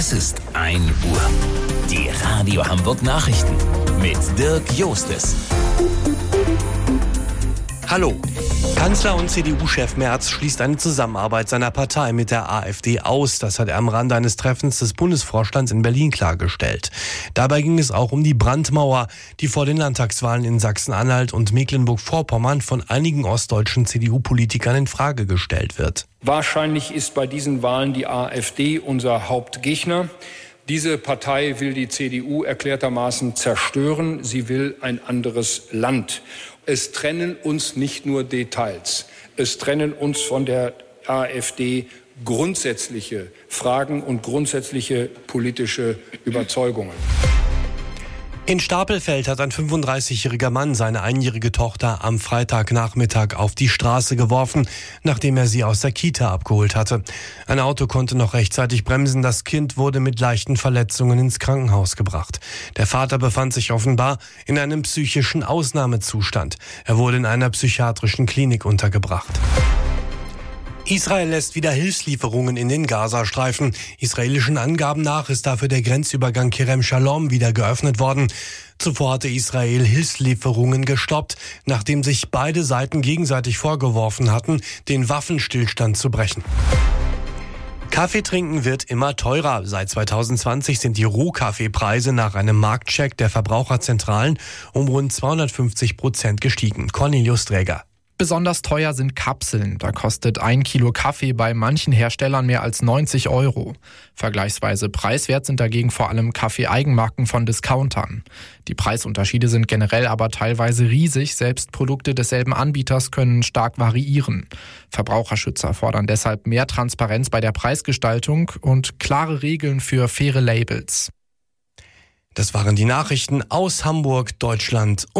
Es ist 1 Uhr. Die Radio Hamburg Nachrichten mit Dirk Jostes. Hallo. Kanzler und CDU-Chef Merz schließt eine Zusammenarbeit seiner Partei mit der AfD aus. Das hat er am Rande eines Treffens des Bundesvorstands in Berlin klargestellt. Dabei ging es auch um die Brandmauer, die vor den Landtagswahlen in Sachsen-Anhalt und Mecklenburg-Vorpommern von einigen ostdeutschen CDU-Politikern in Frage gestellt wird. Wahrscheinlich ist bei diesen Wahlen die AfD unser Hauptgegner. Diese Partei will die CDU erklärtermaßen zerstören. Sie will ein anderes Land. Es trennen uns nicht nur Details. Es trennen uns von der AfD grundsätzliche Fragen und grundsätzliche politische Überzeugungen. In Stapelfeld hat ein 35-jähriger Mann seine einjährige Tochter am Freitagnachmittag auf die Straße geworfen, nachdem er sie aus der Kita abgeholt hatte. Ein Auto konnte noch rechtzeitig bremsen, das Kind wurde mit leichten Verletzungen ins Krankenhaus gebracht. Der Vater befand sich offenbar in einem psychischen Ausnahmezustand. Er wurde in einer psychiatrischen Klinik untergebracht. Israel lässt wieder Hilfslieferungen in den Gazastreifen. Israelischen Angaben nach ist dafür der Grenzübergang Kerem Shalom wieder geöffnet worden. Zuvor hatte Israel Hilfslieferungen gestoppt, nachdem sich beide Seiten gegenseitig vorgeworfen hatten, den Waffenstillstand zu brechen. Kaffee trinken wird immer teurer. Seit 2020 sind die Rohkaffeepreise nach einem Marktcheck der Verbraucherzentralen um rund 250% gestiegen. Cornelius Dräger. Besonders teuer sind Kapseln. Da kostet 1 Kilo Kaffee bei manchen Herstellern mehr als 90 €. Vergleichsweise preiswert sind dagegen vor allem Kaffee-Eigenmarken von Discountern. Die Preisunterschiede sind generell aber teilweise riesig. Selbst Produkte desselben Anbieters können stark variieren. Verbraucherschützer fordern deshalb mehr Transparenz bei der Preisgestaltung und klare Regeln für faire Labels. Das waren die Nachrichten aus Hamburg, Deutschland.